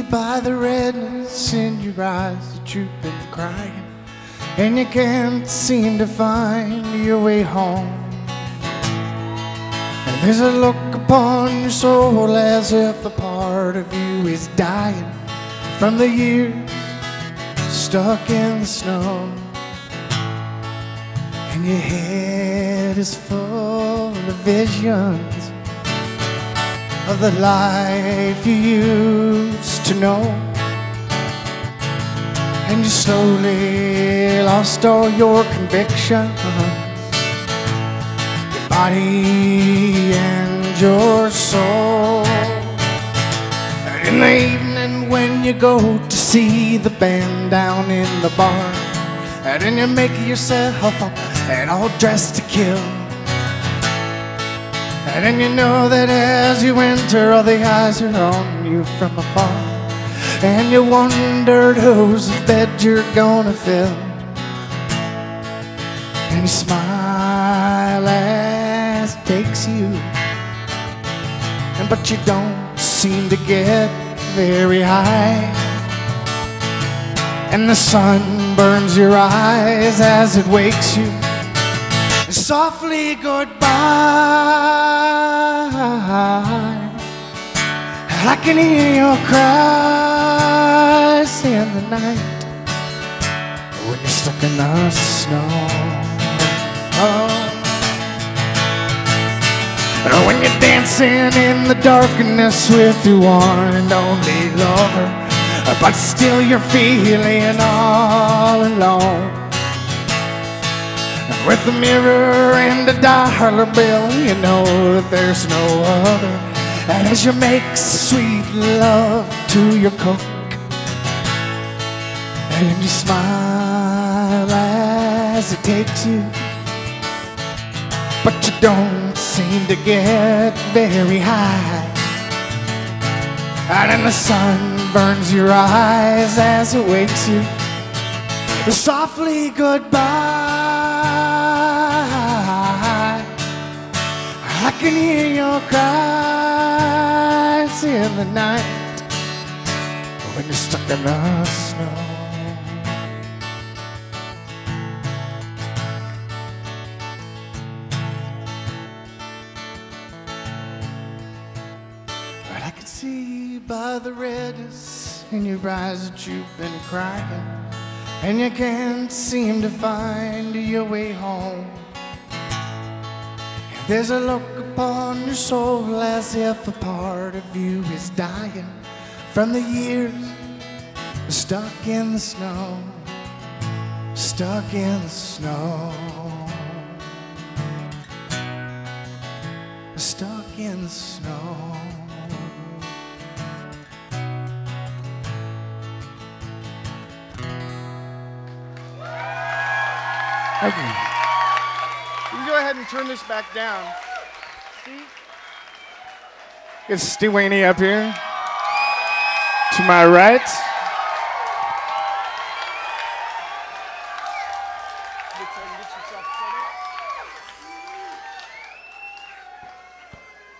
by the redness in your eyes that you've been crying, and you can't seem to find your way home. And there's a look upon your soul as if a part of you is dying from the years stuck in the snow. And your head is full of visions of the life you used to know. And you slowly lost all your convictions, your body and your soul. And in the evening when you go to see the band down in the bar, and then you make yourself up and all dressed to kill, and then you know that as you enter all the eyes are on you from afar, and you wondered whose bed you're gonna fill, and you smile as it takes you, but you don't seem to get very high, and the sun burns your eyes as it wakes you. Softly goodbye. I can hear your cries in the night when you're stuck in the snow. Oh, when you're dancing in the darkness with your one and only lover, but still you're feeling all alone. With a mirror and a dollar bill, you know that there's no other. And as you make sweet love to your cook, and you smile as it takes you, but you don't seem to get very high, and then the sun burns your eyes as it wakes you. Softly goodbye. I can hear your cries in the night when you're stuck in the snow. But I can see by the redness in your eyes that you've been crying, and you can't seem to find your way home. And there's a look upon your soul as if a part of you is dying from the years stuck in the snow, stuck in the snow, stuck in the snow. Thank you. You can go ahead and turn this back down. Steve? Get Steve Waney up here. To my right. Get yourself set up.